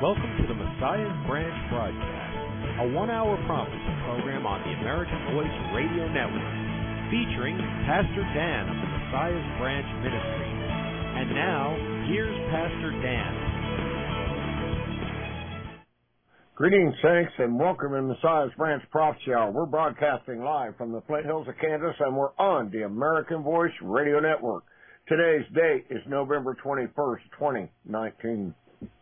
Welcome to the Messiah's Branch broadcast, a one-hour prophecy program on the American Voice Radio Network, featuring Pastor Dan of the Messiah's Branch Ministry. And now, here's Pastor Dan. Greetings, saints, and welcome in Messiah's Branch Prophecy Hour. We're broadcasting live from the Flint Hills of Kansas, and we're on the American Voice Radio Network. Today's date is November 21st, 2019.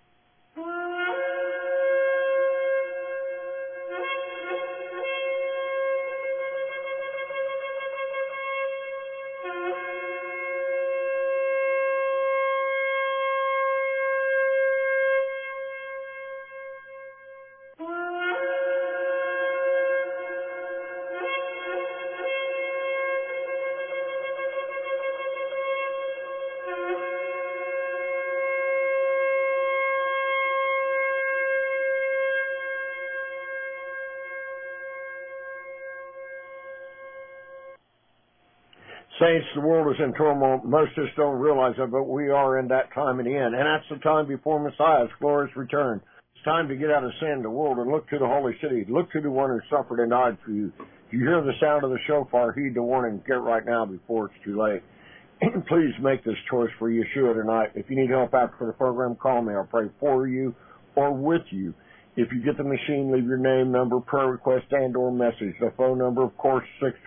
Saints, the world is in turmoil. Most of us don't realize it, but we are in that time of the end. And that's the time before Messiah's glorious return. It's time to get out of sin, the world, and look to the holy city. Look to the one who suffered and died for you. If you hear the sound of the shofar, heed the warning. Get right now before it's too late. Please make this choice for Yeshua tonight. If you need help after the program, call me. I'll pray for you or with you. If you get the machine, leave your name, number, prayer request, and or message. The phone number, of course,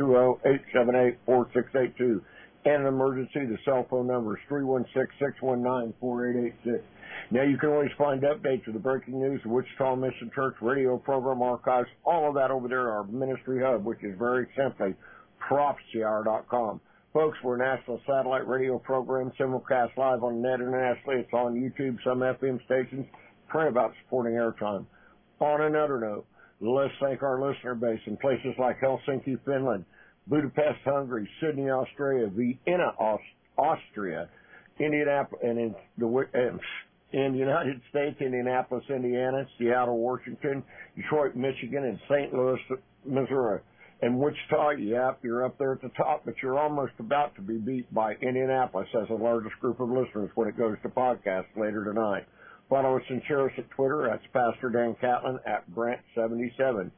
620-878-4682. And an emergency, the cell phone number is 316-619-4886. Now, you can always find updates of the breaking news, the Wichita Mission Church radio program archives, all of that over there at our ministry hub, which is very simply prophecyhour.com. Folks, we're a national satellite radio program, simulcast live on the net internationally. It's on YouTube, some FM stations. Pray about supporting airtime. On another note, let's thank our listener base in places like Helsinki, Finland, Budapest, Hungary, Sydney, Australia, Vienna, Austria, Indianapolis, and in the United States, Indianapolis, Indiana, Seattle, Washington, Detroit, Michigan, and St. Louis, Missouri. And Wichita, yep, you're up there at the top, but you're almost about to be beat by Indianapolis as the largest group of listeners when it goes to podcast later tonight. Follow us and share us at Twitter. That's Pastor Dan Catlin at Brant77.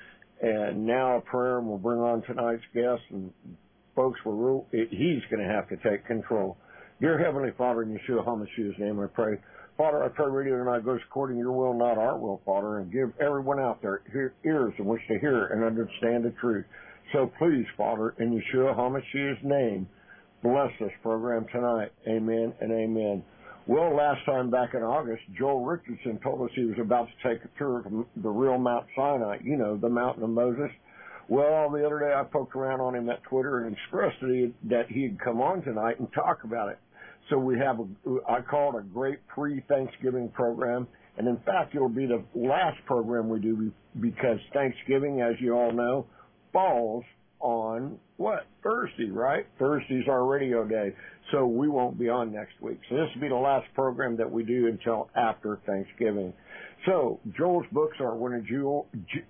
And now a prayer, and we'll bring on tonight's guest. And folks, he's going to have to take control. Dear Heavenly Father, in Yeshua HaMashiach's name, I pray. Father, I pray radio tonight goes according to your will, not our will, Father, and give everyone out there ears in which to hear and understand the truth. So please, Father, in Yeshua HaMashiach's name, bless this program tonight. Amen and amen. Well, last time back in August, Joel Richardson told us he was about to take a tour of the real Mount Sinai, you know, the mountain of Moses. Well, the other day I poked around on him at Twitter and expressed that he'd come on tonight and talk about it. So we have, I call it a great pre-Thanksgiving program. And in fact, it'll be the last program we do because Thanksgiving, as you all know, falls on what? Thursday, right? Thursday's our radio day. So we won't be on next week. So this will be the last program that we do until after Thanksgiving. So Joel's books are When a Jewel.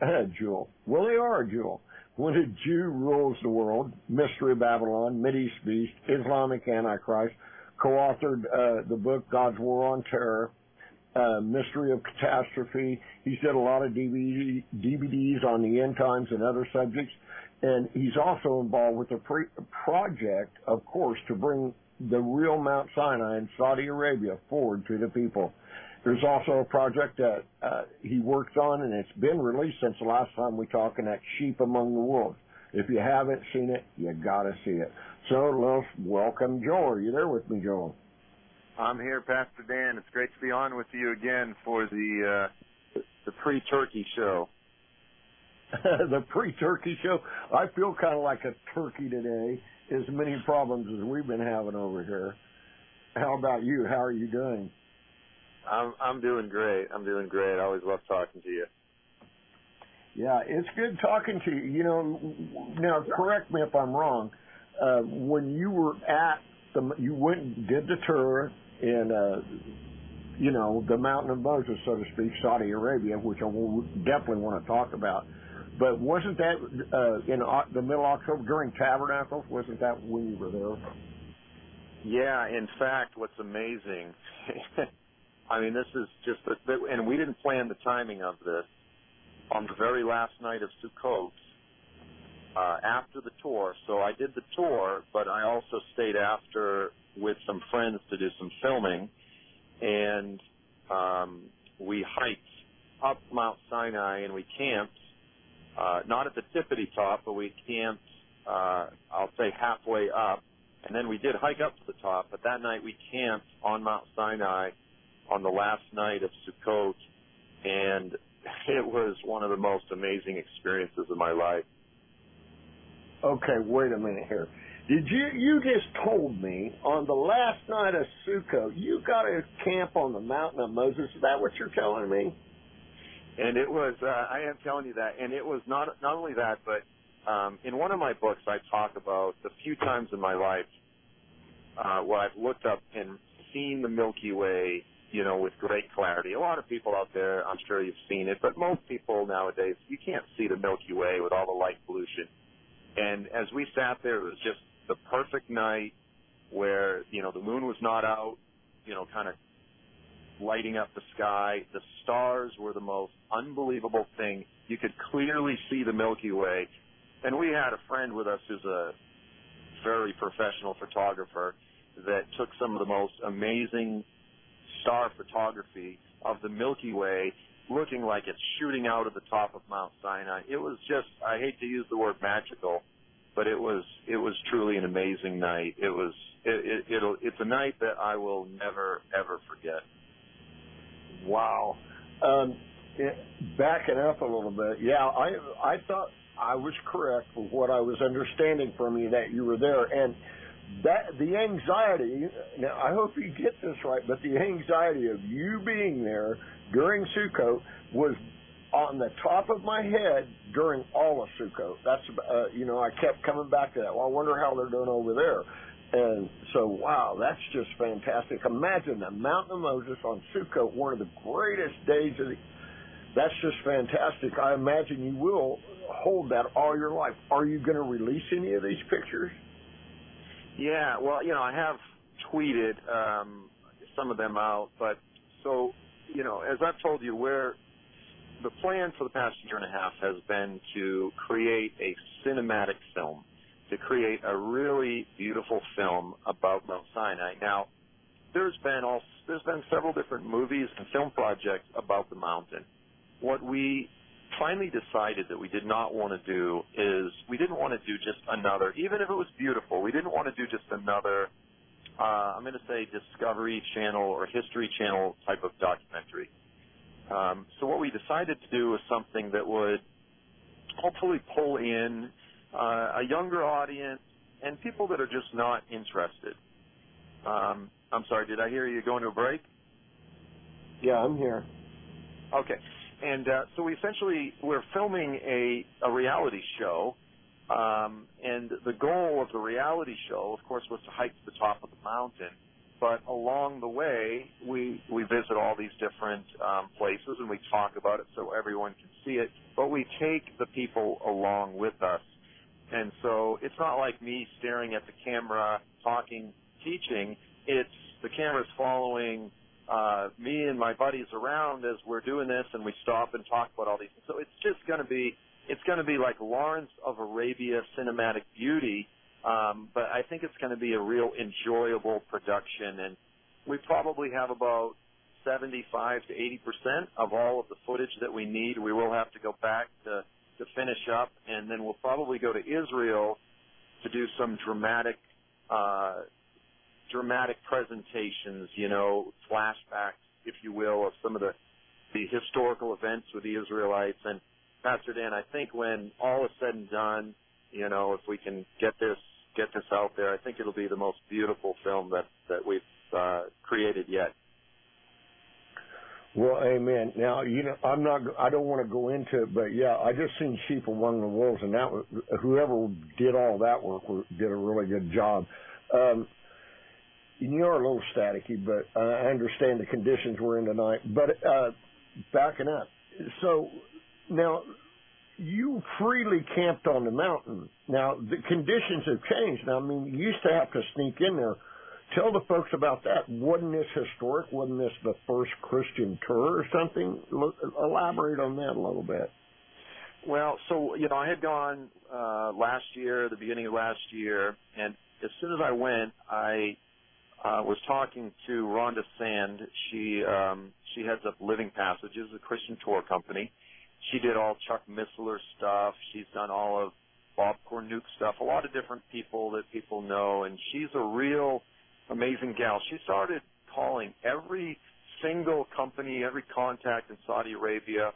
Well, they are a jewel. When a Jew Rules the World, Mystery of Babylon, Mideast Beast, Islamic Antichrist, co-authored the book God's War on Terror, Mystery of Catastrophe. He's did a lot of DVDs on the end times and other subjects. And he's also involved with a project, of course, to bring the real Mount Sinai in Saudi Arabia forward to the people. There's also a project that he worked on, and it's been released since the last time we talked, and that's Sheep Among the Wolves. If you haven't seen it, you got to see it. So let's welcome Joel. Are you there with me, Joel? I'm here, Pastor Dan. It's great to be on with you again for the pre-turkey show. The pre-turkey show. I feel kind of like a turkey today. As many problems as we've been having over here. How about you? How are you doing? I'm doing great. I always love talking to you. Yeah, it's good talking to you. You know, now correct me if I'm wrong. When you were you went and did the tour in, the Mountain of Moses, so to speak, Saudi Arabia, which I will definitely want to talk about. But wasn't that in the middle of October during Tabernacles? Wasn't that when you were there? Yeah, in fact, what's amazing I mean, this is just, and we didn't plan the timing of this. On the very last night of Sukkot, after the tour, so I did the tour, but I also stayed after with some friends to do some filming, and we hiked up Mount Sinai and we camped, not at the tippity top, but we camped, I'll say halfway up, and then we did hike up to the top, but that night we camped on Mount Sinai on the last night of Sukkot, and it was one of the most amazing experiences of my life. Okay, wait a minute here. Did you just told me on the last night of Sukkot, you got to camp on the mountain of Moses? Is that what you're telling me? And it was, I am telling you that, and it was not only that, but in one of my books I talk about the few times in my life where I've looked up and seen the Milky Way, you know, with great clarity. A lot of people out there, I'm sure you've seen it, but most people nowadays, you can't see the Milky Way with all the light pollution. And as we sat there, it was just the perfect night where, you know, the moon was not out, you know, kind of lighting up the sky. The stars were the most unbelievable thing. You could clearly see the Milky Way. And we had a friend with us who's a very professional photographer that took some of the most amazing star photography of the Milky Way, looking like it's shooting out of the top of Mount Sinai. It was just, I hate to use the word magical, but it was truly an amazing night. It's a night that I will never, ever forget. Wow. Backing up a little bit, yeah, I thought I was correct with what I was understanding from you, that you were there. And that the anxiety, now I hope you get this right, but the anxiety of you being there during Sukkot was on the top of my head during all of Sukkot. That's, you know, I kept coming back to that. Well, I wonder how they're doing over there. And so, wow, that's just fantastic. Imagine the Mountain of Moses on Sukkot, one of the greatest days of the... That's just fantastic. I imagine you will hold that all your life. Are you going to release any of these pictures? Yeah, well, you know, I have tweeted some of them out, but so, you know, as I've told you, the plan for the past year and a half has been to create a cinematic film, to create a really beautiful film about Mount Sinai. Now, there's been several different movies and film projects about the mountain. What we finally decided that we did not want to do is we didn't want to do just another, even if it was beautiful, we didn't want to do just another, I'm going to say Discovery Channel or History Channel type of documentary. So what we decided to do was something that would hopefully pull in a younger audience and people that are just not interested. I'm sorry, did I hear you going to a break? Yeah, I'm here. Okay. And so we're filming a reality show, and the goal of the reality show, of course, was to hike to the top of the mountain. But along the way, we visit all these different places, and we talk about it so everyone can see it. But we take the people along with us. And so it's not like me staring at the camera, talking, teaching. It's the camera's following me and my buddies around as we're doing this, and we stop and talk about all these things. So it's just going to be like Lawrence of Arabia cinematic beauty, but I think it's going to be a real enjoyable production. And we probably have about 75 to 80% of all of the footage that we need. We will have to go back to finish up, and then we'll probably go to Israel to do some dramatic presentations, you know, flashbacks, if you will, of some of the historical events with the Israelites. And Pastor Dan, I think when all is said and done, you know, if we can get this out there, I think it'll be the most beautiful film that we've created yet. Well, amen. Now, you know, I don't want to go into it, but yeah, I just seen Sheep Among the Wolves, and that was, whoever did all that work did a really good job. You're a little staticky, but I understand the conditions we're in tonight. But backing up, so now you freely camped on the mountain. Now the conditions have changed. Now, I mean, you used to have to sneak in there. Tell the folks about that. Wasn't this historic? Wasn't this the first Christian tour or something? Elaborate on that a little bit. Well, so, you know, I had gone last year, the beginning of last year, and as soon as I went, I was talking to Rhonda Sand. She heads up Living Passages, a Christian tour company. She did all Chuck Missler stuff. She's done all of Bob Cornuke stuff, a lot of different people that people know, and she's a real amazing gal. She started calling every single company, every contact in Saudi Arabia,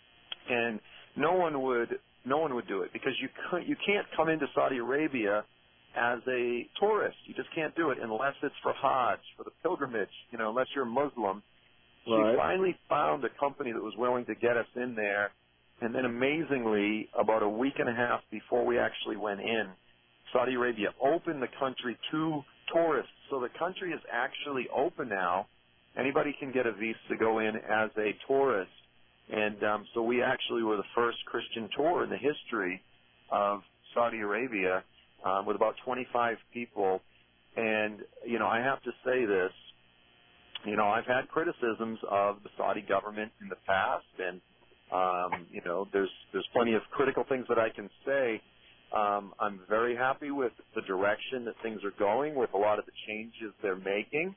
and no one would do it because you can't come into Saudi Arabia as a tourist. You just can't do it unless it's for Hajj, for the pilgrimage, you know, unless you're Muslim. Right. She finally found a company that was willing to get us in there, and then amazingly, about a week and a half before we actually went in, Saudi Arabia opened the country to tourists. So the country is actually open now. Anybody can get a visa to go in as a tourist. And so we actually were the first Christian tour in the history of Saudi Arabia with about 25 people. And, you know, I have to say this. You know, I've had criticisms of the Saudi government in the past, and, you know, there's plenty of critical things that I can say. I'm very happy with the direction that things are going, with a lot of the changes they're making.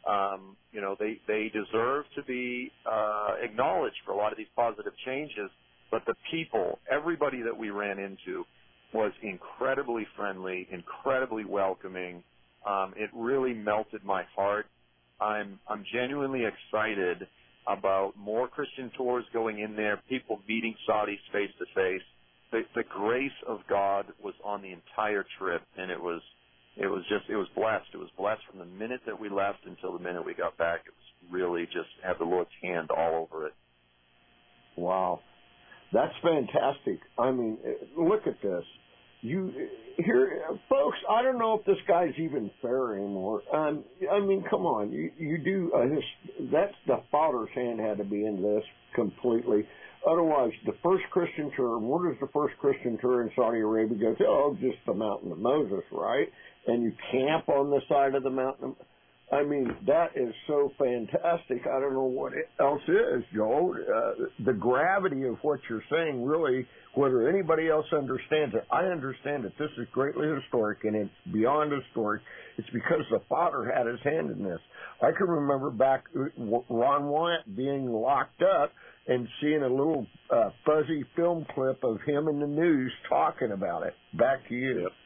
You know, they deserve to be acknowledged for a lot of these positive changes, but the people, everybody that we ran into was incredibly friendly, incredibly welcoming. It really melted my heart. I'm genuinely excited about more Christian tours going in there, people meeting Saudis face to face. The grace of God was on the entire trip, and it was blessed. It was blessed from the minute that we left until the minute we got back. It was really just had the Lord's hand all over it. Wow. That's fantastic. I mean, look at this. You here, folks, I don't know if this guy's even fair anymore. I mean, come on. You do that's the Father's hand had to be in this completely. Otherwise, the first Christian tour, what is the first Christian tour in Saudi Arabia go to? Oh, just the Mountain of Moses, right? And you camp on the side of the mountain. I mean, that is so fantastic. I don't know what else is, Joel. The gravity of what you're saying, really, whether anybody else understands it, I understand that this is greatly historic, and it's beyond historic. It's because the Father had his hand in this. I can remember back Ron Wyatt being locked up and seeing a little fuzzy film clip of him in the news talking about it. Back to you. Yep.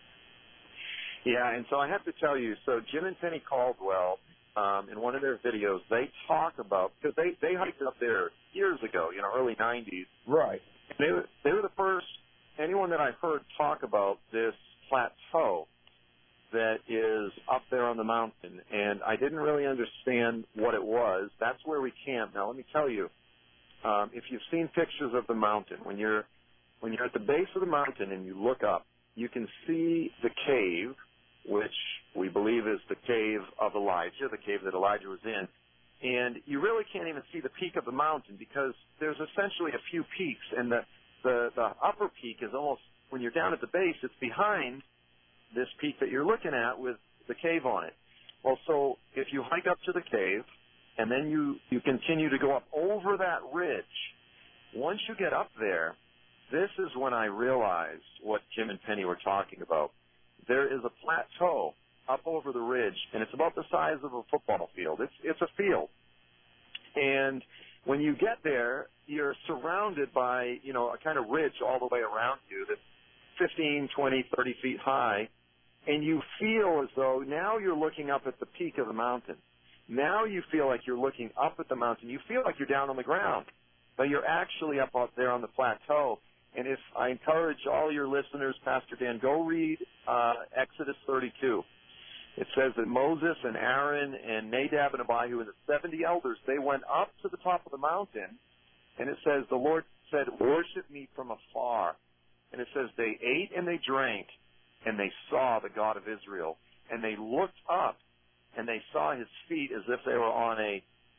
Yeah, and so I have to tell you, so Jim and Penny Caldwell, in one of their videos, they talk about, because they hiked up there years ago, you know, early 90s. Right. They were the first, anyone that I've heard talk about this plateau that is up there on the mountain, and I didn't really understand what it was. That's where we camped. Now, let me tell you, if you've seen pictures of the mountain, when you're at the base of the mountain and you look up, you can see the cave, which we believe is the cave of Elijah, the cave that Elijah was in. And you really can't even see the peak of the mountain because there's essentially a few peaks, and the upper peak is almost, when you're down at the base, it's behind this peak that you're looking at with the cave on it. Well, so if you hike up to the cave, and then you continue to go up over that ridge, once you get up there, this is when I realized what Jim and Penny were talking about. There is a plateau up over the ridge, and it's about the size of a football field. It's a field. And when you get there, you're surrounded by, you know, a kind of ridge all the way around you that's 15, 20, 30 feet high, and you feel as though now you're looking up at the peak of the mountain. Now you feel like you're looking up at the mountain. You feel like you're down on the ground, but you're actually up there on the plateau. And if I encourage all your listeners, Pastor Dan, go read Exodus 32. It says that Moses and Aaron and Nadab and Abihu and the 70 elders, they went up to the top of the mountain, and it says the Lord said, worship me from afar. And it says they ate and they drank, and they saw the God of Israel. And they looked up, and they saw his feet as if they were on a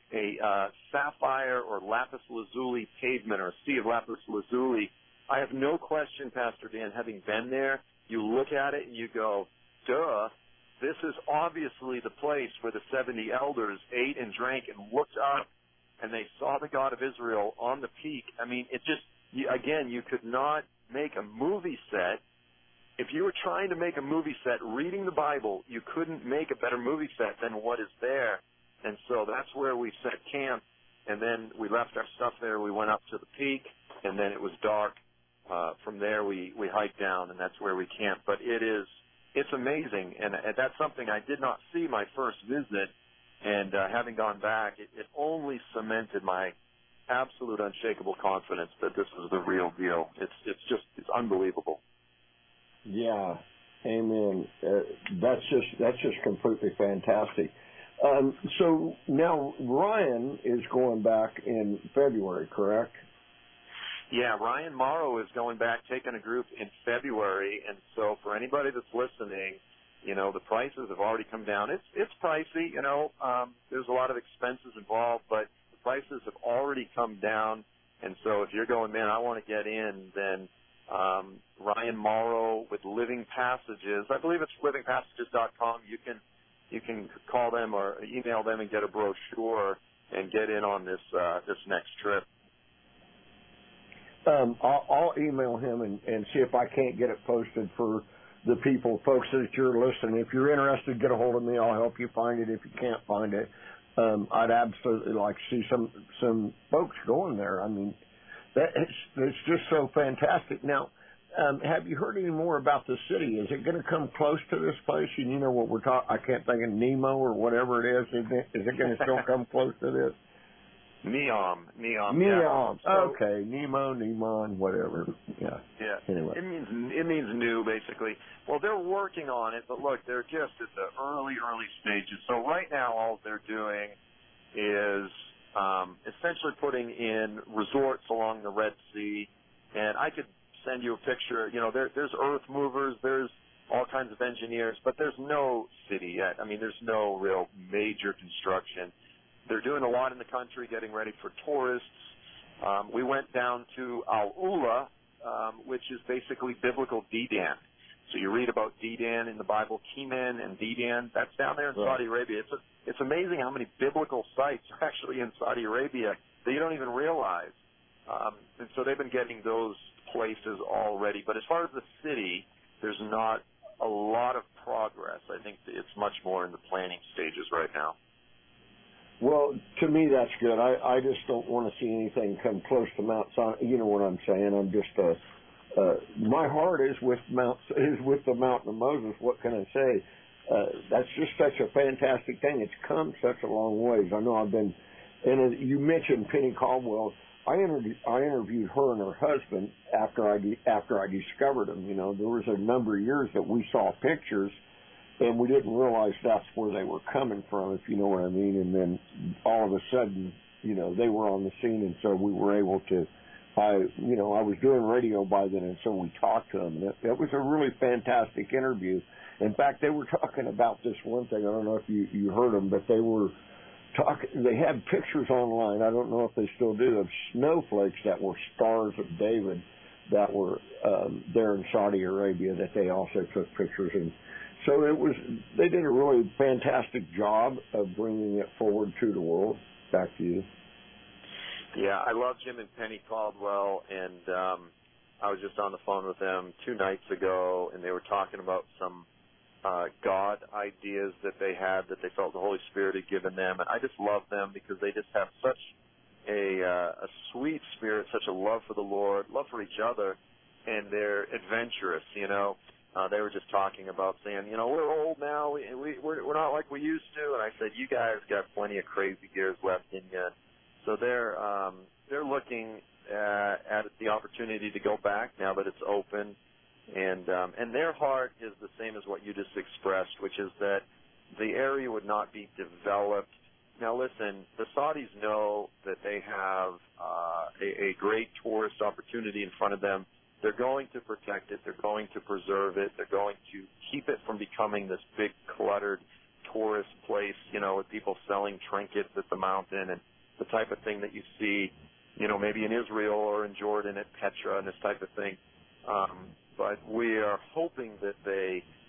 sapphire or lapis lazuli pavement, or a sea of lapis lazuli. I have no question, Pastor Dan, having been there, you look at it and you go, duh, this is obviously the place where the 70 elders ate and drank and looked up, and they saw the God of Israel on the peak. I mean, it just, again, you could not make a movie set. If you were trying to make a movie set reading the Bible, you couldn't make a better movie set than what is there. And so that's where we set camp, and then we left our stuff there. We went up to the peak, and then it was dark. From there, we hiked down, and that's where we camped. But it's amazing, and that's something I did not see my first visit, and having gone back, it only cemented my absolute unshakable confidence that this is the real deal. It's unbelievable. Yeah, amen. That's just completely fantastic. So now Ryan is going back in February, correct? Yeah, Ryan Morrow is going back, taking a group in February, and so for anybody that's listening, the prices have already come down. It's pricey, there's a lot of expenses involved, but the prices have already come down, and so if you're going, man, I want to get in, then Ryan Morrow with Living Passages, I believe it's livingpassages.com. You can call them or email them and get a brochure and get in on this next trip. I'll email him and see if I can't get it posted for the folks that you're listening. If you're interested, get a hold of me. I'll help you find it if you can't find it. I'd absolutely like to see some folks going there. I mean, it's just so fantastic. Now, have you heard any more about the city? Is it going to come close to this place? And you know what we're talking, I can't think of Nemo or whatever it is. Is it going to still come close to this? Neom. Yeah. Okay, Nemo, Neon, whatever. Yeah. Yeah. Anyway, it means new, basically. Well, they're working on it, but look, they're just at the early stages. So right now, all they're doing is essentially putting in resorts along the Red Sea, and I could send you a picture. There's earth movers, there's all kinds of engineers, but there's no city yet. I mean, there's no real major construction. They're doing a lot in the country, getting ready for tourists. We went down to Al-Ula, which is basically biblical Dedan. So you read about Dedan in the Bible, Kenan and Dedan. That's down there in Saudi Arabia. It's amazing how many biblical sites are actually in Saudi Arabia that you don't even realize. And so they've been getting those places already. But as far as the city, there's not a lot of progress. I think it's much more in the planning stages right now. Well, to me, that's good. I just don't want to see anything come close to Mount Sinai. You know what I'm saying? I'm just my heart is with the Mountain of Moses. What can I say? That's just such a fantastic thing. It's come such a long ways. I know I've been, and you mentioned Penny Caldwell. I interviewed her and her husband after I discovered them. There was a number of years that we saw pictures, and we didn't realize that's where they were coming from, if you know what I mean. And then all of a sudden, they were on the scene, and so we were able to. I was doing radio by then, and so we talked to them. And it was a really fantastic interview. In fact, they were talking about this one thing. I don't know if you heard them, but they were talking. They had pictures online. I don't know if they still do, of snowflakes that were stars of David that were there in Saudi Arabia that they also took pictures in. So they did a really fantastic job of bringing it forward to the world. Back to you. Yeah, I love Jim and Penny Caldwell, and I was just on the phone with them 2 nights ago, and they were talking about some God ideas that they had that they felt the Holy Spirit had given them. And I just love them because they just have such a sweet spirit, such a love for the Lord, love for each other, and they're adventurous, They were just talking about saying, we're old now. We're not like we used to. And I said, you guys got plenty of crazy years left in you. So they're looking at the opportunity to go back now that it's open. And their heart is the same as what you just expressed, which is that the area would not be developed. Now, listen, the Saudis know that they have a great tourist opportunity in front of them. They're going to protect it. They're going to preserve it. They're going to keep it from becoming this big, cluttered tourist place, with people selling trinkets at the mountain and the type of thing that you see, maybe in Israel or in Jordan at Petra and this type of thing. But we are hoping that they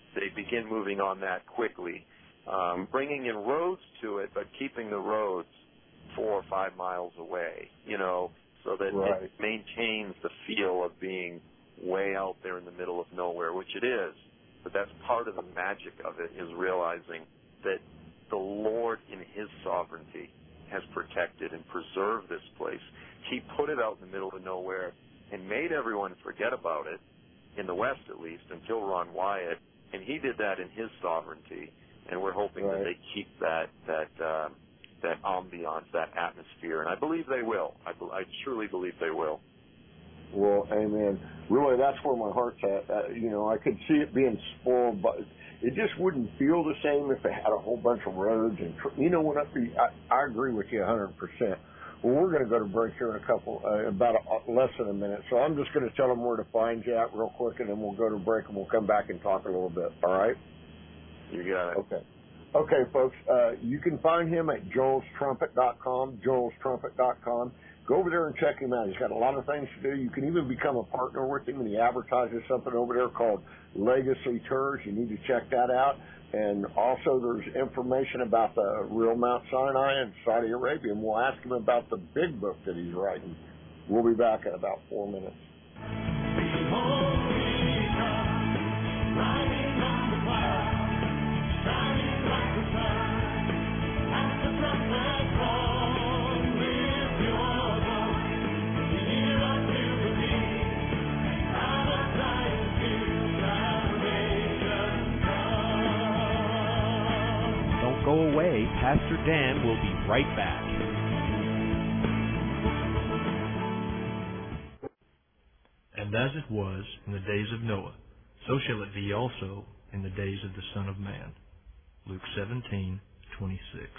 they begin moving on that quickly, bringing in roads to it, but keeping the roads 4 or 5 miles away, so that it maintains the feel of being way out there in the middle of nowhere, which it is. But that's part of the magic of it, is realizing that the Lord in his sovereignty has protected and preserved this place. He put it out in the middle of nowhere and made everyone forget about it, in the West at least, until Ron Wyatt, and he did that in his sovereignty, and we're hoping that they keep that ambiance, that atmosphere, and I believe they will. I truly believe they will. Well, amen. Really, that's where my heart's at. I could see it being spoiled, but it just wouldn't feel the same if it had a whole bunch of roads. And I agree with you 100%. Well, we're going to go to break here in less than a minute. So I'm just going to tell them where to find you at real quick, and then we'll go to break, and we'll come back and talk a little bit. All right? You got it. Okay. Okay, folks. You can find him at joelstrumpet.com, joelstrumpet.com. Go over there and check him out. He's got a lot of things to do. You can even become a partner with him, and he advertises something over there called Legacy Tours. You need to check that out. And also there's information about the real Mount Sinai in Saudi Arabia, and we'll ask him about the big book that he's writing. We'll be back in about 4 minutes. Go away. Pastor Dan will be right back. And as it was in the days of Noah, so shall it be also in the days of the Son of Man. Luke 17:26.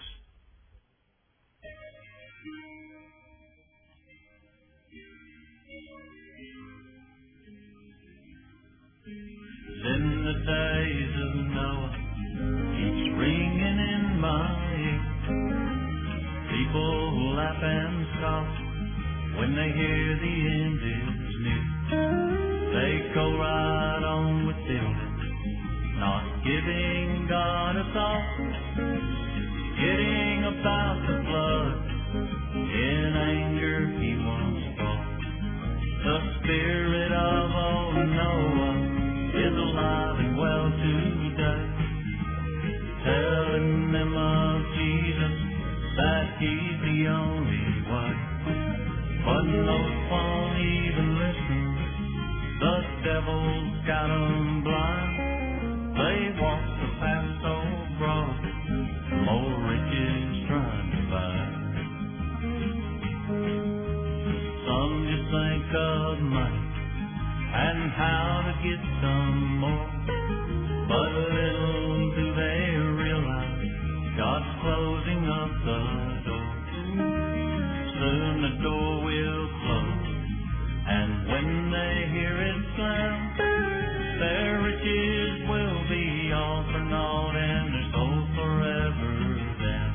In the days of Noah, keeps ringing in my ear. People laugh and scoff when they hear the end is near. They go right on with building, not giving God a thought, forgetting about the flood. In anger he once fought. The spirit of old Noah is alive and well today, telling them of Jesus, that he's the only way. But most won't even listen, the devil's got 'em blind. They walk the path so broad, more riches trying to find. Some just think of money and how to get some more, but little do they realize God's closing up the door. Soon the door will close, and when they hear it slam, their riches will be all for naught, and their soul forever damned.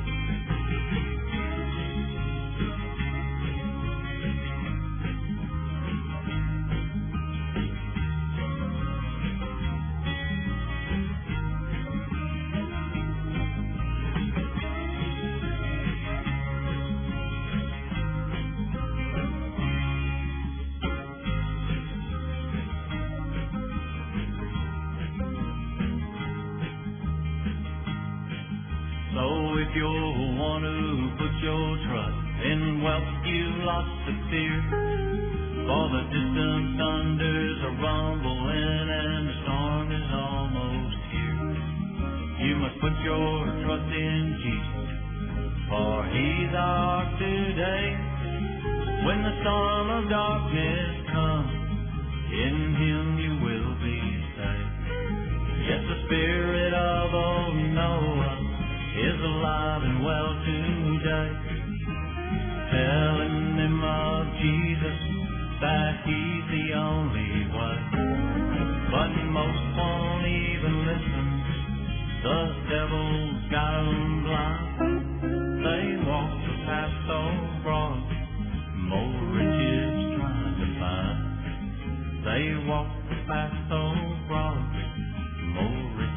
If you'll want to put your trust in wealth, you've lost the fear. For the distant thunders are rumbling and the storm is almost here. You must put your trust in Jesus, for he's our ark today. When the storm of darkness comes, in him you will be safe. Yes, the spirit of old Noah is alive and well today, telling them of Jesus, that he's the only way. But most won't even listen, the devil's got 'em blind. They walk the path so broad, more riches trying to find. They walk the path so broad, more riches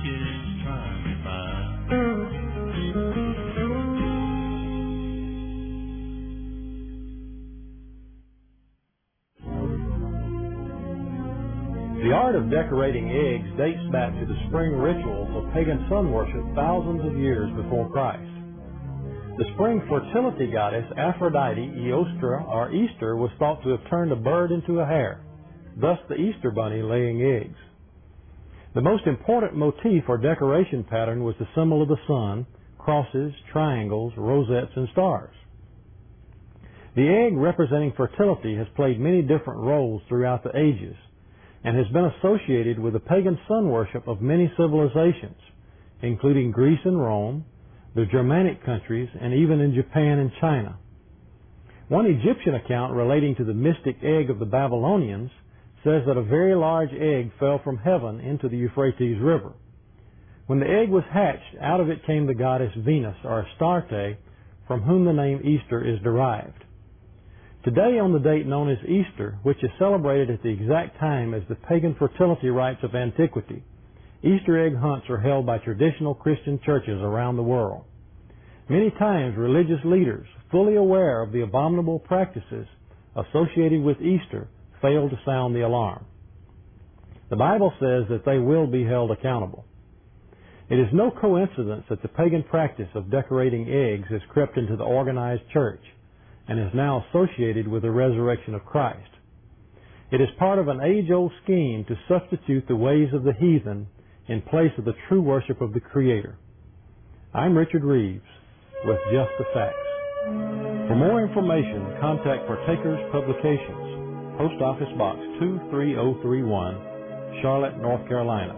The art of decorating eggs dates back to the spring rituals of pagan sun worship thousands of years before Christ. The spring fertility goddess Aphrodite, Eostra, or Easter, was thought to have turned a bird into a hare, thus the Easter bunny laying eggs. The most important motif or decoration pattern was the symbol of the sun, crosses, triangles, rosettes, and stars. The egg representing fertility has played many different roles throughout the ages and has been associated with the pagan sun worship of many civilizations, including Greece and Rome, the Germanic countries, and even in Japan and China. One Egyptian account relating to the mystic egg of the Babylonians says that a very large egg fell from heaven into the Euphrates River. When the egg was hatched, out of it came the goddess Venus, or Astarte, from whom the name Easter is derived. Today, on the date known as Easter, which is celebrated at the exact time as the pagan fertility rites of antiquity, Easter egg hunts are held by traditional Christian churches around the world. Many times, religious leaders, fully aware of the abominable practices associated with Easter, fail to sound the alarm. The Bible says that they will be held accountable. It is no coincidence that the pagan practice of decorating eggs has crept into the organized church and is now associated with the resurrection of Christ. It is part of an age-old scheme to substitute the ways of the heathen in place of the true worship of the Creator. I'm Richard Reeves with Just the Facts. For more information, contact Partakers Publications, Post Office Box 23031, Charlotte, North Carolina,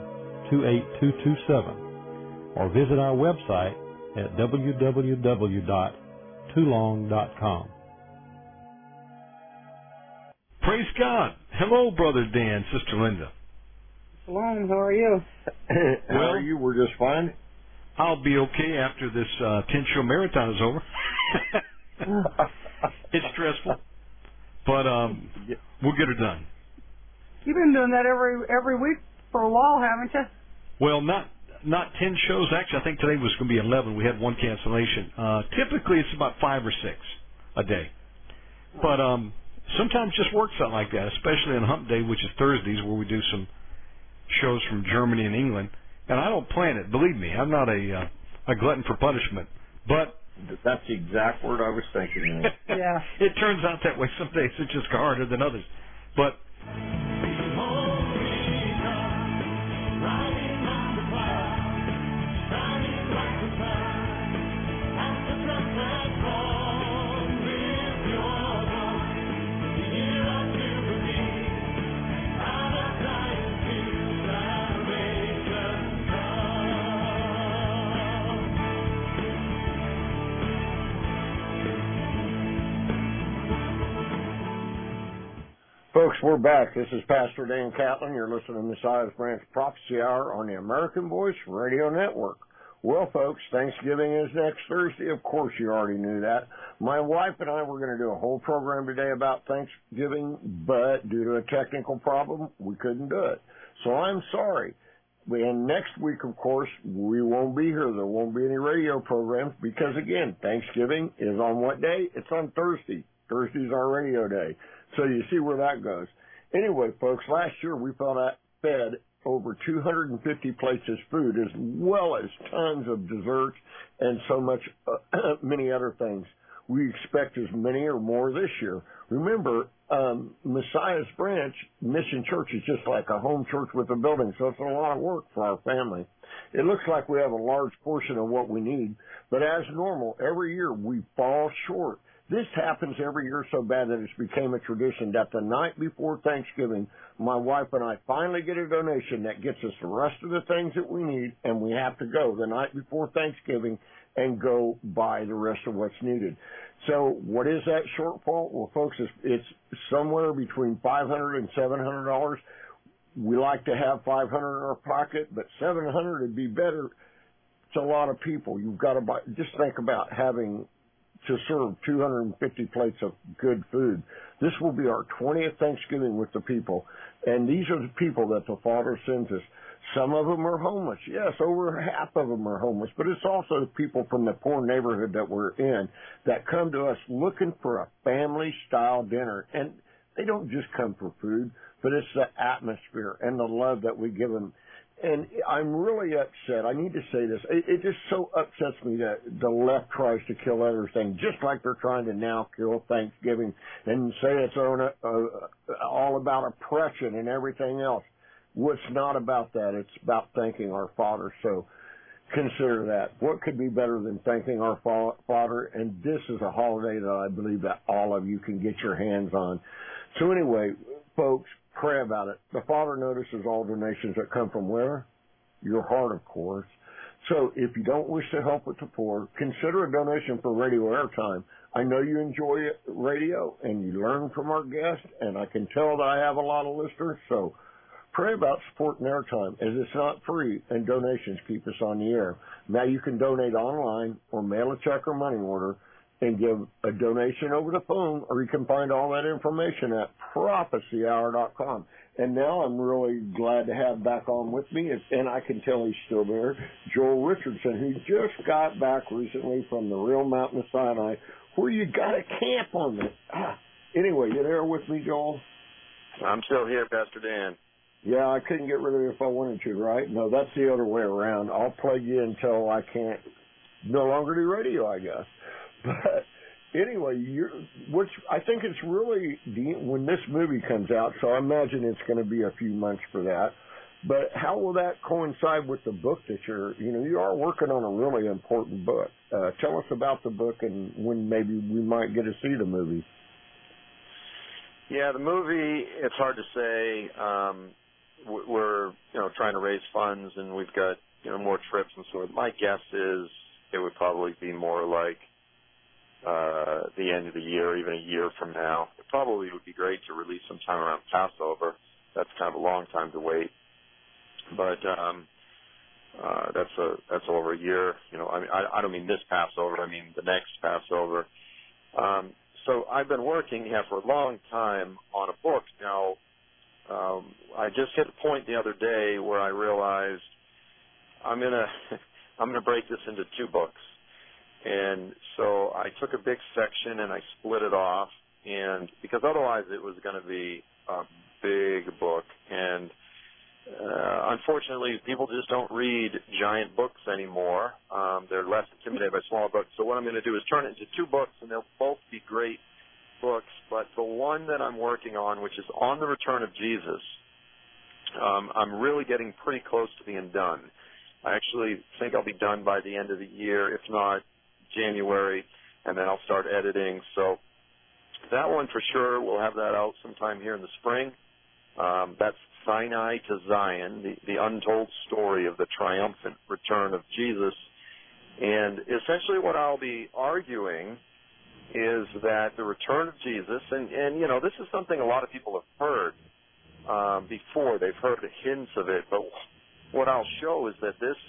28227, or visit our website at www.toolong.com. Praise God. Hello, Brother Dan, Sister Linda. Shalom, how are you? How are you? We're just fine. I'll be okay after this 10-show marathon is over. It's stressful, but we'll get it done. You've been doing that every week for a while, haven't you? Well, not 10 shows. Actually, I think today was going to be 11. We had one cancellation. Typically, it's about 5 or 6 a day. But sometimes just works out like that, especially on Hump Day, which is Thursdays, where we do some shows from Germany and England. And I don't plan it. Believe me, I'm not a glutton for punishment. But that's the exact word I was thinking. Yeah. It turns out that way. Some days it's just harder than others. But folks, we're back. This is Pastor Dan Catlin. You're listening to Messiah's Branch Prophecy Hour on the American Voice Radio Network. Well, folks, Thanksgiving is next Thursday. Of course, you already knew that. My wife and I were going to do a whole program today about Thanksgiving, but due to a technical problem, we couldn't do it. So I'm sorry. And next week, of course, we won't be here. There won't be any radio programs because, again, Thanksgiving is on what day? It's on Thursday. Thursday's our radio day. So you see where that goes. Anyway, folks, last year we fed over 250 plates of food, as well as tons of desserts and so much, many other things. We expect as many or more this year. Remember, Messiah's Branch Mission Church is just like a home church with a building, so it's a lot of work for our family. It looks like we have a large portion of what we need, but as normal, every year we fall short. This happens every year so bad that it's became a tradition that the night before Thanksgiving, my wife and I finally get a donation that gets us the rest of the things that we need, and we have to go the night before Thanksgiving and go buy the rest of what's needed. So what is that shortfall? Well, folks, it's somewhere between $500 and $700. We like to have $500 in our pocket, but $700 would be better. It's a lot of people. You've got to buy. Just think about having to serve 250 plates of good food. This will be our 20th Thanksgiving with the people, and these are the people that the Father sends us. Some of them are homeless. Yes, over half of them are homeless, but it's also people from the poor neighborhood that we're in that come to us looking for a family-style dinner. And they don't just come for food, but it's the atmosphere and the love that we give them. And I'm really upset. I need to say this. It just so upsets me that the left tries to kill everything, just like they're trying to now kill Thanksgiving and say it's all about oppression and everything else. Well, it's not about that. It's about thanking our Father. So consider that. What could be better than thanking our Father? And this is a holiday that I believe that all of you can get your hands on. So anyway, folks, pray about it. The Father notices all donations that come from where? Your heart, of course. So if you don't wish to help with the poor, consider a donation for radio airtime. I know you enjoy radio and you learn from our guests, and I can tell that I have a lot of listeners. So pray about supporting airtime, as it's not free, and donations keep us on the air. Now you can donate online or mail a check or money order and give a donation over the phone, or you can find all that information at prophecyhour.com. And now I'm really glad to have back on with me, and I can tell he's still there, Joel Richardson, who just got back recently from the real Mountain of Sinai, where you got a camp on it. Anyway, you there with me, Joel? I'm still here, Pastor Dan. Yeah, I couldn't get rid of you if I wanted to, right? No, that's the other way around. I'll plug you until I can't no longer do radio, I guess. But anyway, which I think it's really when this movie comes out, so I imagine it's going to be a few months for that. But how will that coincide with the book that you are working on a really important book? Tell us about the book and when maybe we might get to see the movie. Yeah, the movie, it's hard to say. We're trying to raise funds, and we've got more trips and so on. My guess is it would probably be more like the end of the year, even a year from now. It probably would be great to release sometime around Passover. That's kind of a long time to wait, but that's over a year. I don't mean this Passover. I mean the next Passover. So I've been working for a long time on a book now. I just hit a point the other day where I realized I'm gonna break this into two books. And so I took a big section and I split it off, and because otherwise it was going to be a big book. And unfortunately, people just don't read giant books anymore. They're less intimidated by smaller books. So what I'm going to do is turn it into two books, and they'll both be great books. But the one that I'm working on, which is on the return of Jesus, I'm really getting pretty close to being done. I actually think I'll be done by the end of the year, if not January, and then I'll start editing. So that one for sure, we'll have that out sometime here in the spring. That's Sinai to Zion, the untold story of the triumphant return of Jesus. And essentially what I'll be arguing is that the return of Jesus, and this is something a lot of people have heard before. They've heard the hints of it, but what I'll show is that this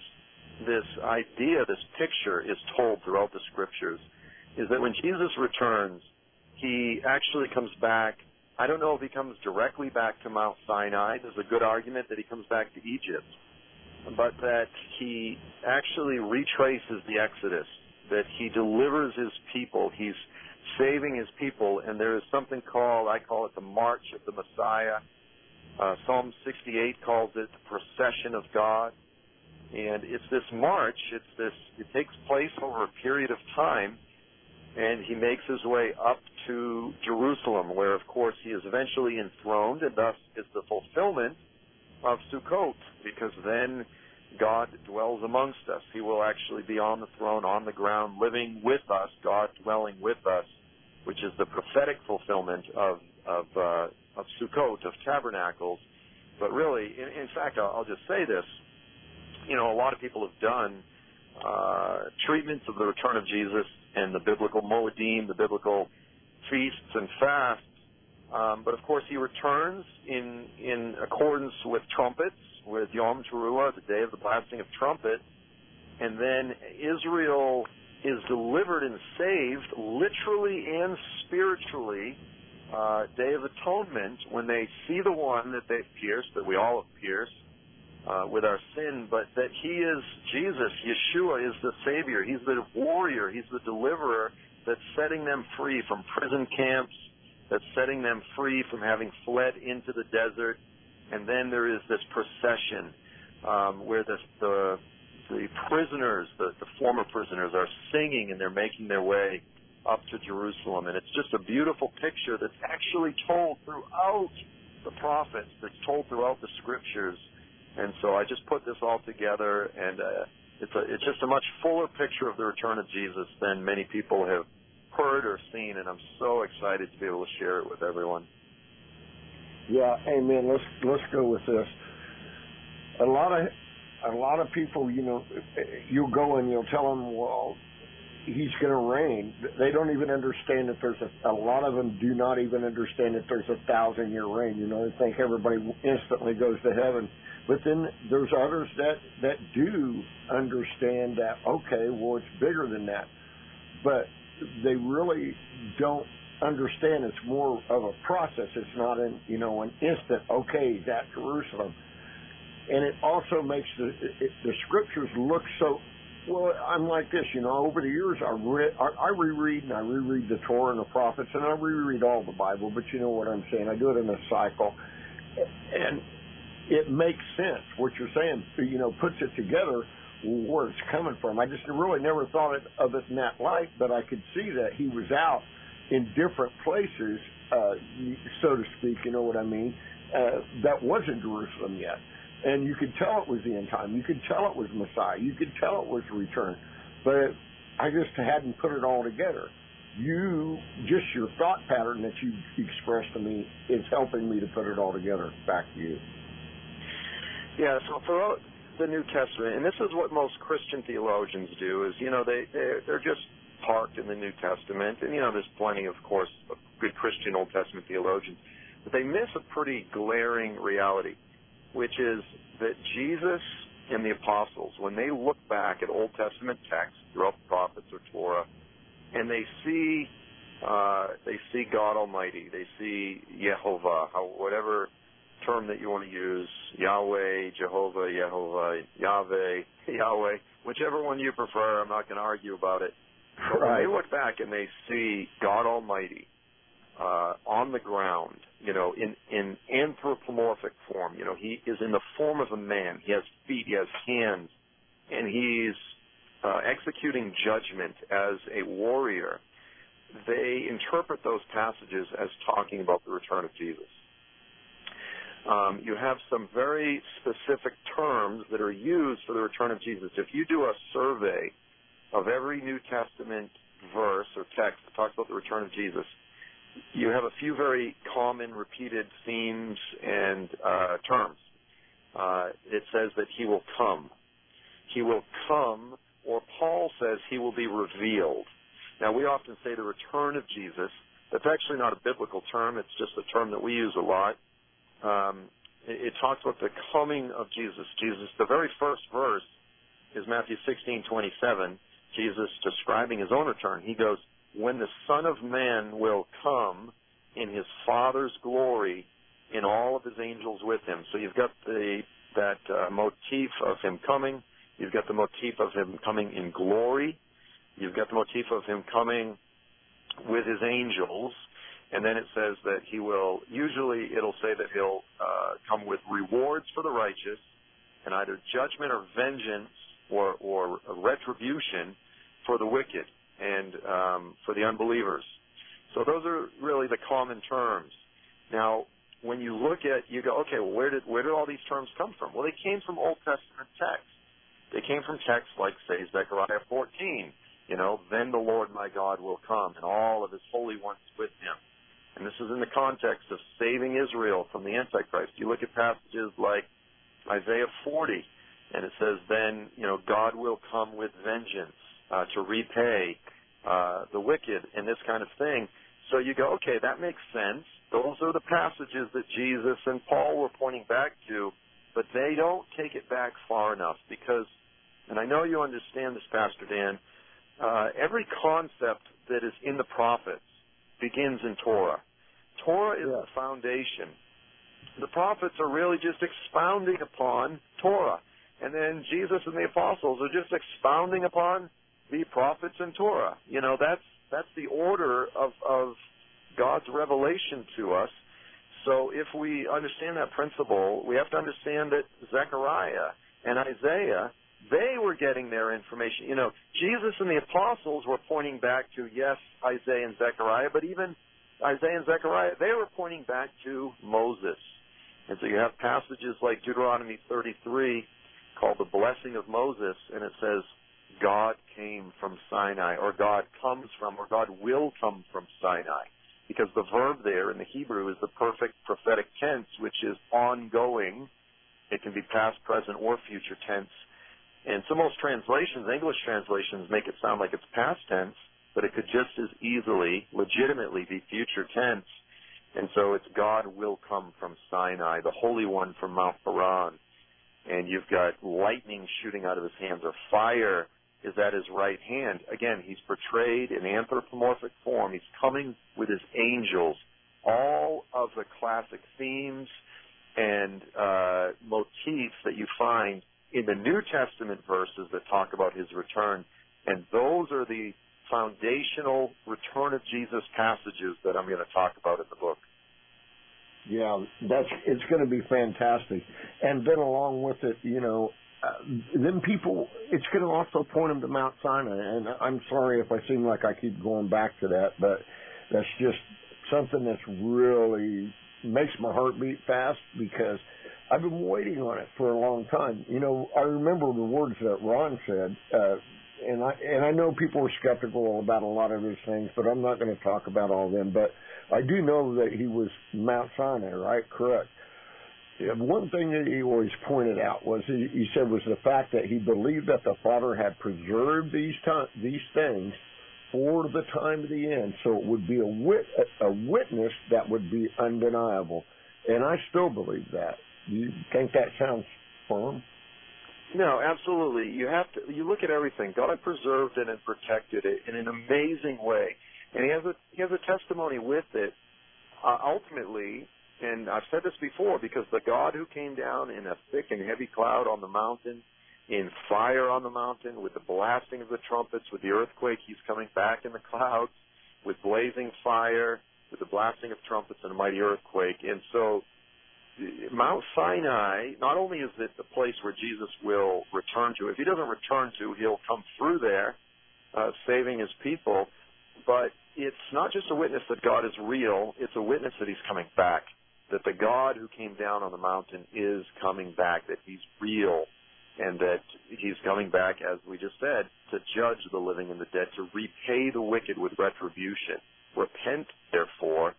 idea, this picture is told throughout the Scriptures, is that when Jesus returns, he actually comes back. I don't know if he comes directly back to Mount Sinai. There's a good argument that he comes back to Egypt, but that he actually retraces the Exodus, that he delivers his people. He's saving his people, and there is something called, I call it the March of the Messiah. Psalm 68 calls it the procession of God. And it's this march, it takes place over a period of time, and he makes his way up to Jerusalem, where, of course, he is eventually enthroned, and thus is the fulfillment of Sukkot, because then God dwells amongst us. He will actually be on the throne, on the ground, living with us, God dwelling with us, which is the prophetic fulfillment of Sukkot, of tabernacles. But really, in fact, I'll just say this. A lot of people have done treatments of the return of Jesus and the biblical Moedim, the biblical feasts and fasts. But, of course, he returns in accordance with trumpets, with Yom Teruah, the day of the blasting of trumpet. And then Israel is delivered and saved literally and spiritually, Day of Atonement, when they see the one that they've pierced, that we all have pierced, with our sin, but that he is Jesus. Yeshua is the Savior. He's the warrior. He's the deliverer that's setting them free from prison camps, that's setting them free from having fled into the desert. And then there is this procession where the prisoners, the former prisoners, are singing and they're making their way up to Jerusalem. And it's just a beautiful picture that's actually told throughout the prophets, that's told throughout the scriptures. And so I just put this all together, and it's just a much fuller picture of the return of Jesus than many people have heard or seen, and I'm so excited to be able to share it with everyone. Yeah, amen. Let's go with this. A lot of people, you'll go and you'll tell them, well, he's going to reign. They don't even understand that there's a lot of them do not even understand that there's 1,000-year reign. They think everybody instantly goes to heaven. But then there's others that do understand that, okay, well, it's bigger than that. But they really don't understand it's more of a process. It's not an instant, okay, he's at Jerusalem. And it also makes the scriptures look so, well, I'm like this, over the years I reread and I reread the Torah and the prophets, and I reread all the Bible, but you know what I'm saying. I do it in a cycle. And it makes sense. What you're saying, puts it together where it's coming from. I just really never thought of it in that light, but I could see that he was out in different places, so to speak, you know what I mean, that wasn't Jerusalem yet. And you could tell it was the end time. You could tell it was Messiah. You could tell it was the return. But I just hadn't put it all together. Just your thought pattern that you expressed to me is helping me to put it all together. Back to you. Yeah, so throughout the New Testament, and this is what most Christian theologians do, is, they're just parked in the New Testament. And, there's plenty, of course, of good Christian Old Testament theologians. But they miss a pretty glaring reality, which is that Jesus and the apostles, when they look back at Old Testament texts throughout the prophets or Torah, and they see God Almighty, they see Yehovah, whatever term that you want to use, Yahweh, Jehovah, Yehovah, Yahweh, Yahweh, whichever one you prefer, I'm not going to argue about it. But when they look back and they see God Almighty on the ground, in anthropomorphic form, he is in the form of a man. He has feet, he has hands, and he's executing judgment as a warrior. They interpret those passages as talking about the return of Jesus. You have some very specific terms that are used for the return of Jesus. If you do a survey of every New Testament verse or text that talks about the return of Jesus, you have a few very common repeated themes and terms. It says that he will come. He will come, or Paul says he will be revealed. Now, we often say the return of Jesus. That's actually not a biblical term. It's just a term that we use a lot. It talks about the coming of Jesus. The very first verse is Matthew 16:27. Jesus describing his own return. He goes, when the Son of Man will come in his Father's glory in all of his angels with him. So you've got that motif of him coming. You've got the motif of him coming in glory. You've got the motif of him coming with his angels. And then it says that he will, usually it'll say that he'll come with rewards for the righteous and either judgment or vengeance or retribution for the wicked and for the unbelievers. So those are really the common terms. Now, when you look at, you go, okay, well, where did all these terms come from? Well, they came from Old Testament texts. They came from texts like, say, Zechariah 14. Then the Lord my God will come, and all of his holy ones with him. And this is in the context of saving Israel from the Antichrist. You look at passages like Isaiah 40, and it says, then, God will come with vengeance to repay the wicked and this kind of thing. So you go, okay, that makes sense. Those are the passages that Jesus and Paul were pointing back to, but they don't take it back far enough because, and I know you understand this, Pastor Dan, every concept that is in the prophets begins in Torah. Torah is the foundation. The prophets are really just expounding upon Torah. And then Jesus and the apostles are just expounding upon the prophets and Torah. That's the order of God's revelation to us. So if we understand that principle, we have to understand that Zechariah and Isaiah, they were getting their information. You know, Jesus and the apostles were pointing back to, yes, Isaiah and Zechariah, but even Isaiah and Zechariah, they were pointing back to Moses. And so you have passages like Deuteronomy 33 called the blessing of Moses, and it says, God came from Sinai, or God comes from, or God will come from Sinai. Because the verb there in the Hebrew is the perfect prophetic tense, which is ongoing. It can be past, present, or future tense. And so most translations, English translations, make it sound like it's past tense, but it could just as easily, legitimately be future tense. And so it's God will come from Sinai, the Holy One from Mount Paran. And you've got lightning shooting out of his hands, or fire is at his right hand. Again, he's portrayed in anthropomorphic form. He's coming with his angels. All of the classic themes and motifs that you find in the New Testament verses that talk about his return. And those are the foundational return of Jesus passages that I'm going to talk about in the book. Yeah, it's going to be fantastic. And then along with it, you know, then people, it's going to also point them to Mount Sinai. And I'm sorry if I seem like I keep going back to that, but that's just something that's really makes my heart beat fast, because I've been waiting on it for a long time. You know, I remember the words that Ron said, and I know people are skeptical about a lot of his things, but I'm not going to talk about all of them. But I do know that he was Mount Sinai, right? Correct. One thing that he always pointed out was he said was the fact that he believed that the Father had preserved these things for the time of the end, so it would be a witness that would be undeniable. And I still believe that. You think that sounds firm? No, absolutely. You look at everything. God preserved it and protected it in an amazing way, and he has a testimony with it. Ultimately, and I've said this before, because the God who came down in a thick and heavy cloud on the mountain, in fire on the mountain, with the blasting of the trumpets, with the earthquake, he's coming back in the clouds, with blazing fire, with the blasting of trumpets and a mighty earthquake. And so Mount Sinai, not only is it the place where Jesus will return to, if he doesn't return to, he'll come through there, saving his people, but it's not just a witness that God is real, it's a witness that he's coming back, that the God who came down on the mountain is coming back, that he's real, and that he's coming back, as we just said, to judge the living and the dead, to repay the wicked with retribution. Repent, therefore,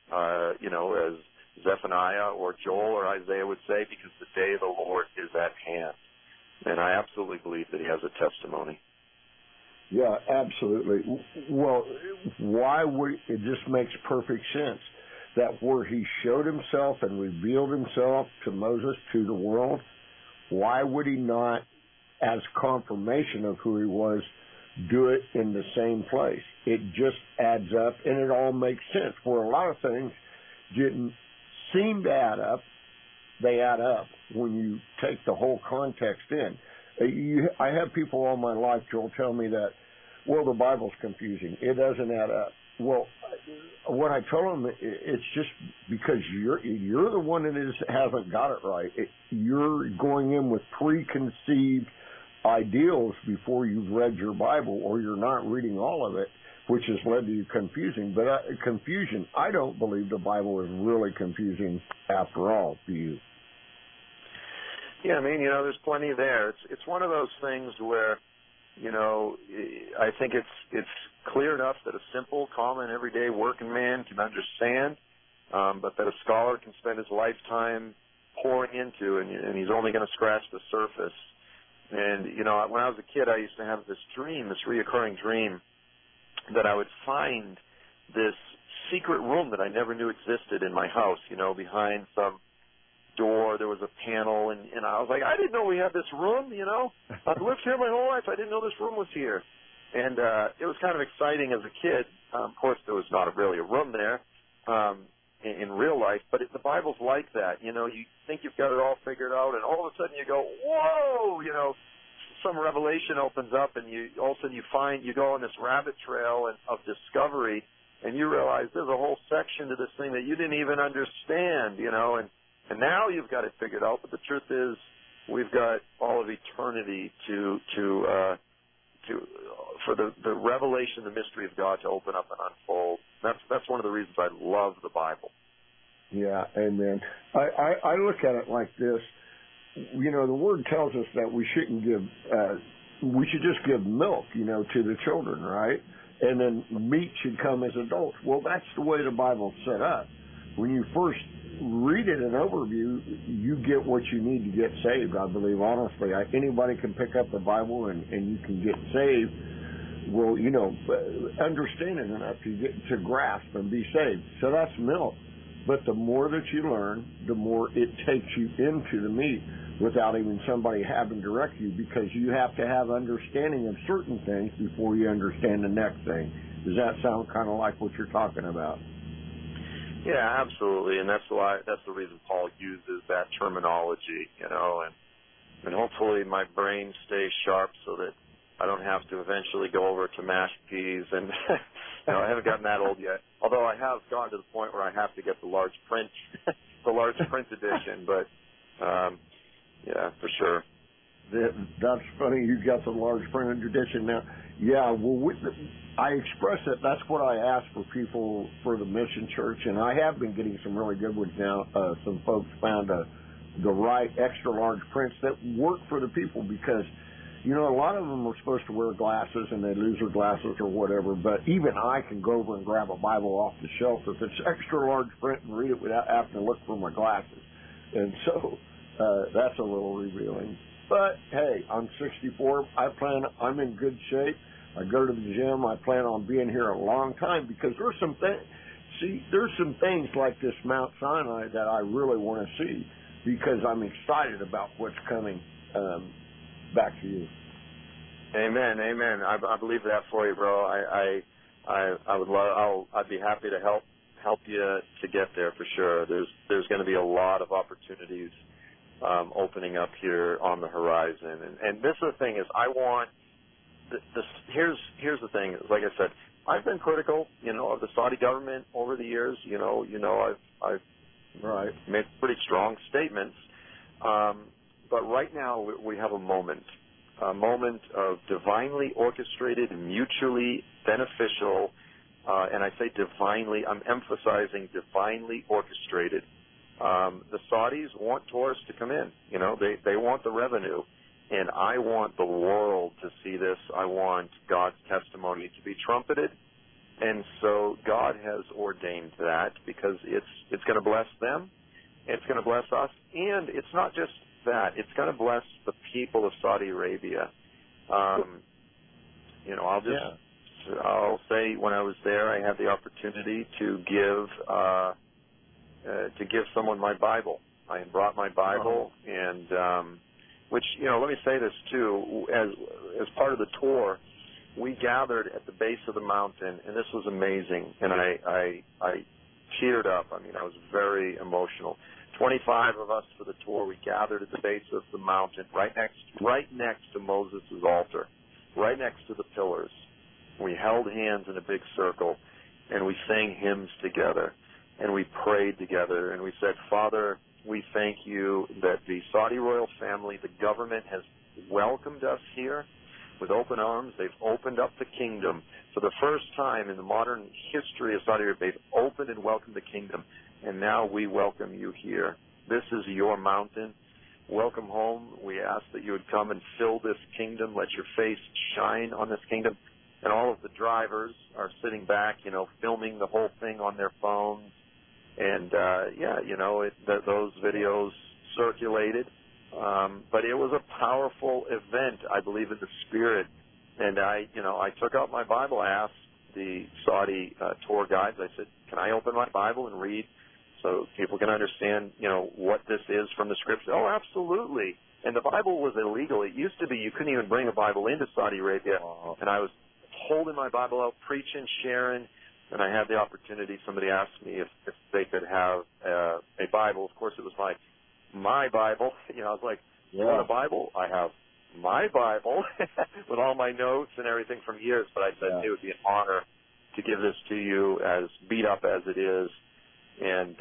as Zephaniah or Joel or Isaiah would say, because the day of the Lord is at hand. And I absolutely believe that he has a testimony. Yeah, absolutely. Well, why would it just makes perfect sense that where he showed himself and revealed himself to Moses, to the world, why would he not, as confirmation of who he was, do it in the same place? It just adds up, and it all makes sense. Where a lot of things didn't seem to add up, they add up when you take the whole context in. I have people all my life, Joel, tell me that, well, the Bible's confusing. It doesn't add up. Well, what I tell them, it's just because you're the one that hasn't got it right. You're going in with preconceived ideals before you've read your Bible, or you're not reading all of it, which has led to you confusion. But confusion, I don't believe the Bible is really confusing after all. Do you? Yeah, I mean, there's plenty there. It's one of those things where, I think it's clear enough that a simple, common, everyday working man can understand, but that a scholar can spend his lifetime pouring into, and he's only going to scratch the surface. And, when I was a kid, I used to have this reoccurring dream, that I would find this secret room that I never knew existed in my house, behind some door. There was a panel, and I was like, I didn't know we had this room, I've lived here my whole life. I didn't know this room was here. And it was kind of exciting as a kid. Of course, there was not really a room there in real life, but the Bible's like that. You think you've got it all figured out, and all of a sudden you go, whoa, some revelation opens up, and all of a sudden you go on this rabbit trail of discovery, and you realize there's a whole section to this thing that you didn't even understand, and now you've got it figured out. But the truth is, we've got all of eternity for the revelation, the mystery of God to open up and unfold. That's one of the reasons I love the Bible. Yeah, amen. I look at it like this. The Word tells us that we shouldn't give, we should just give milk, to the children, right? And then meat should come as adults. Well, that's the way the Bible's set up. When you first read it, an overview, you get what you need to get saved, I believe, honestly. Anybody can pick up the Bible and you can get saved. Well, understand it enough to get to grasp and be saved. So that's milk. But the more that you learn, the more it takes you into the meat without even somebody having to direct you, because you have to have understanding of certain things before you understand the next thing. Does that sound kind of like what you're talking about? Yeah, absolutely, and that's the reason Paul uses that terminology, and hopefully my brain stays sharp so that I don't have to eventually go over to mashed peas, and I haven't gotten that old yet. Although I have gone to the point where I have to get the large print, edition. But yeah, for sure. That's funny. You got the large print edition now. Yeah, well, I express it. That's what I ask for people for the Mission Church, and I have been getting some really good ones now. Some folks found the right extra large prints that work for the people, because a lot of them are supposed to wear glasses and they lose their glasses or whatever, but even I can go over and grab a Bible off the shelf if it's extra large print and read it without having to look for my glasses. And so that's a little revealing. But, hey, I'm 64. I'm in good shape. I go to the gym. I plan on being here a long time, because there's some things like this Mount Sinai that I really want to see, because I'm excited about what's coming. Back to you. Amen. I believe that for you, bro. I'd be happy to help you to get there for sure. There's going to be a lot of opportunities opening up here on the horizon, and this is the thing is I want this. Here's the thing. Like I said, I've been critical, of the Saudi government over the years. I've made pretty strong statements. But right now we have a moment of divinely orchestrated, mutually beneficial, and I say divinely, I'm emphasizing divinely orchestrated. The Saudis want tourists to come in. They want the revenue, and I want the world to see this. I want God's testimony to be trumpeted, and so God has ordained that, because it's going to bless them, it's going to bless us, and it's not just that, it's going to bless the people of Saudi Arabia. I'll say when I was there, I had the opportunity to give someone my Bible. I had brought my Bible, and which let me say this too, as part of the tour, we gathered at the base of the mountain, and this was amazing, and I teared up. I was very emotional. 25 of us for the tour. We gathered at the base of the mountain, right next to Moses' altar, right next to the pillars. We held hands in a big circle, and we sang hymns together, and we prayed together, and we said, Father, we thank you that the Saudi royal family, the government, has welcomed us here with open arms. They've opened up the kingdom. For the first time in the modern history of Saudi Arabia, they've opened and welcomed the kingdom. And now we welcome you here. This is your mountain. Welcome home. We ask that you would come and fill this kingdom. Let your face shine on this kingdom. And all of the drivers are sitting back, filming the whole thing on their phones. And, those videos circulated. But it was a powerful event, I believe, in the spirit. And I took out my Bible. I asked the Saudi tour guides, I said, can I open my Bible and read so people can understand, what this is from the Scripture? Oh, absolutely. And the Bible was illegal. It used to be you couldn't even bring a Bible into Saudi Arabia. And I was holding my Bible out, preaching, sharing, and I had the opportunity. Somebody asked me if they could have a Bible. Of course, it was my Bible. I was like, you want a Bible? I have my Bible with all my notes and everything from years. But I said it would be an honor to give this to you, as beat up as it is, and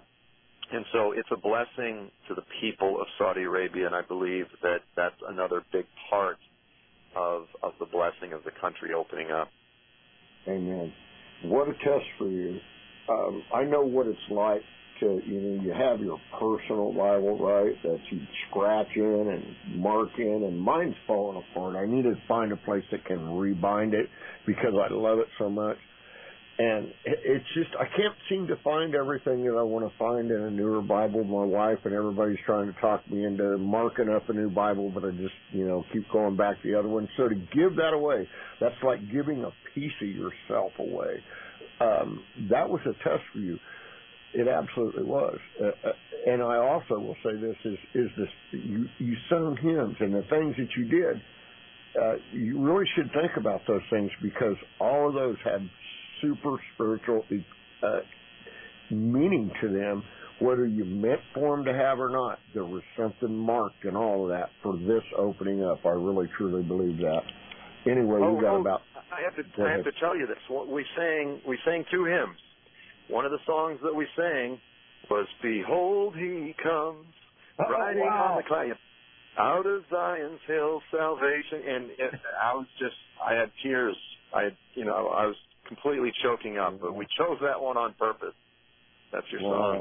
so it's a blessing to the people of Saudi Arabia, and I believe that that's another big part of the blessing of the country opening up. Amen. What a test for you. I know what it's like to, you have your personal Bible, right, that you scratch in and mark in, and mine's falling apart. I need to find a place that can rebind it because I love it so much. And it's just, I can't seem to find everything that I want to find in a newer Bible. My wife and everybody's trying to talk me into marking up a new Bible, but I just, keep going back to the other one. So to give that away, that's like giving a piece of yourself away. That was a test for you. It absolutely was. And I also will say this, is this, you sung hymns, and the things that you did, you really should think about those things, because all of those had super spiritual meaning to them, whether you meant for them to have or not. There was something marked and all of that for this opening up. I really, truly believe that. Anyway, we got about... I have to tell you this. We sang 2 hymns. One of the songs that we sang was "Behold, He comes, riding on the cloud, out of Zion's hill, salvation." And I had tears. I was completely choking up. But we chose that one on purpose. That's your song.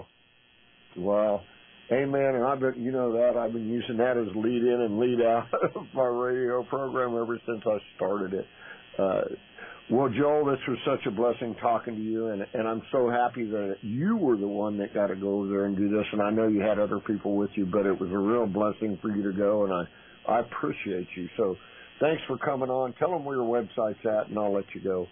Wow. Amen. And I've been using that as lead in and lead out of my radio program ever since I started it. Well, Joel, this was such a blessing talking to you, and I'm so happy that you were the one that got to go over there and do this, and I know you had other people with you, but it was a real blessing for you to go, and I appreciate you. So thanks for coming on. Tell them where your website's at, and I'll let you go.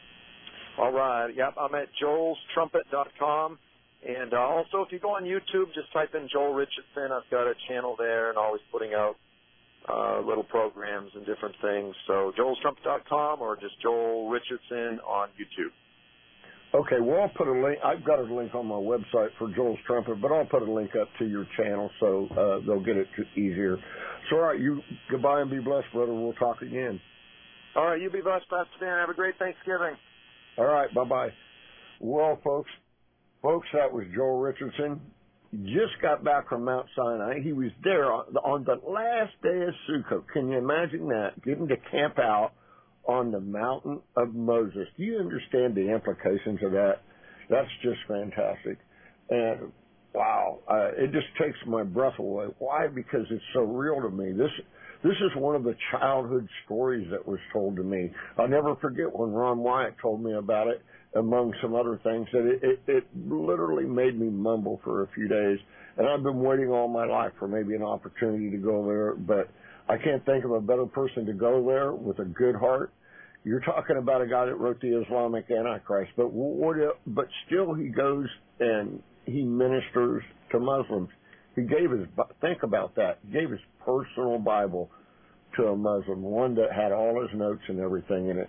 All right. Yep, I'm at joelstrumpet.com. And also, if you go on YouTube, just type in Joel Richardson. I've got a channel there and always putting out little programs and different things. So joelstrumpet.com or just Joel Richardson on YouTube. Okay, well, I'll put a link. I've got a link on my website for Joel's Trumpet, but I'll put a link up to your channel so they'll get it easier. So, all right, you goodbye and be blessed, brother. We'll talk again. All right, you be blessed, Pastor Dan. Have a great Thanksgiving. All right, bye-bye. Well, folks, that was Joel Richardson. Just got back from Mount Sinai. He was there on the last day of Sukkot. Can you imagine that? Getting to camp out on the mountain of Moses. Do you understand the implications of that? That's just fantastic. And, wow, it just takes my breath away. Why? Because it's so real to me. This is one of the childhood stories that was told to me. I'll never forget when Ron Wyatt told me about it, among some other things, that it literally made me mumble for a few days. And I've been waiting all my life for maybe an opportunity to go there, but I can't think of a better person to go there with a good heart. You're talking about a guy that wrote the Islamic Antichrist, but still he goes and he ministers to Muslims. He gave think about that, he gave his personal Bible to a Muslim, one that had all his notes and everything in it.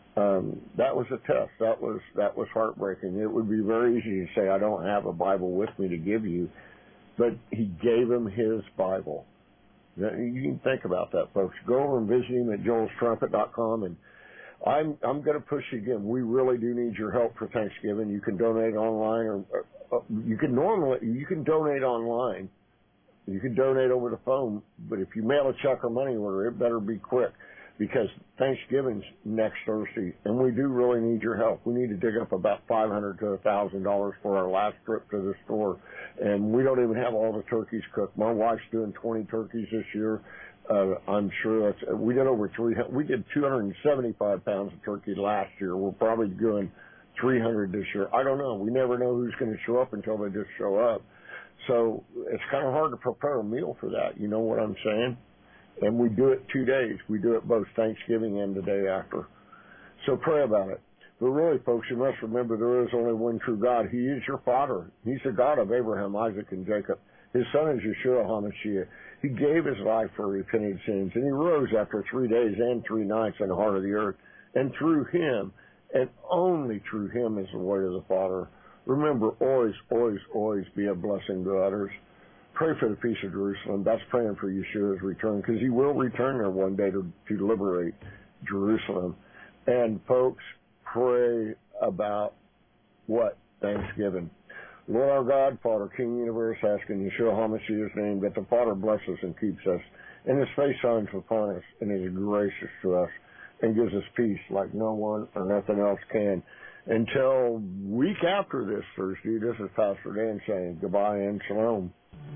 That was a test. That was heartbreaking. It would be very easy to say, I don't have a Bible with me to give you, but he gave him his Bible. You can think about that, folks. Go over and visit him at joelstrumpet.com, and I'm going to push you again. We really do need your help for Thanksgiving. You can donate online, or you can donate online. You can donate over the phone, but if you mail a check or money order, it better be quick, because Thanksgiving's next Thursday, and we do really need your help. We need to dig up about $500 to $1,000 for our last trip to the store, and we don't even have all the turkeys cooked. My wife's doing 20 turkeys this year. I'm sure we did over 300. We did 275 pounds of turkey last year. We're probably doing 300 this year. I don't know. We never know who's going to show up until they just show up. So it's kind of hard to prepare a meal for that. You know what I'm saying? And we do it 2 days. We do it both Thanksgiving and the day after. So pray about it. But really, folks, you must remember there is only one true God. He is your Father. He's the God of Abraham, Isaac, and Jacob. His son is Yeshua HaMashiach. He gave his life for repented sins, and he rose after 3 days and 3 nights in the heart of the earth. And through him, and only through him, is the way to the Father. Remember, always, always, always be a blessing to others. Pray for the peace of Jerusalem. That's praying for Yeshua's return, because he will return there one day to liberate Jerusalem. And, folks, pray about what? Thanksgiving. Lord our God, Father, King Universe, asking Yeshua HaMashiach's name, that the Father bless us and keeps us, and His face shines upon us, and is gracious to us, and gives us peace like no one or nothing else can. Until week after this Thursday, this is Pastor Dan saying goodbye and shalom.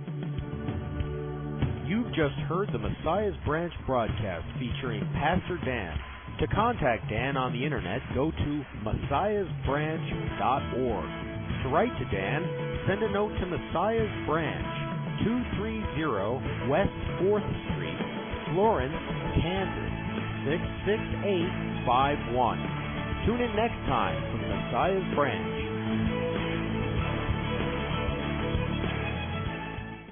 You've just heard the Messiah's Branch broadcast featuring Pastor Dan. To contact Dan on the internet, go to messiahsbranch.org. To write to Dan, send a note to Messiah's Branch, 230 West 4th Street, Florence, Kansas, 66851. Tune in next time for Messiah's Branch.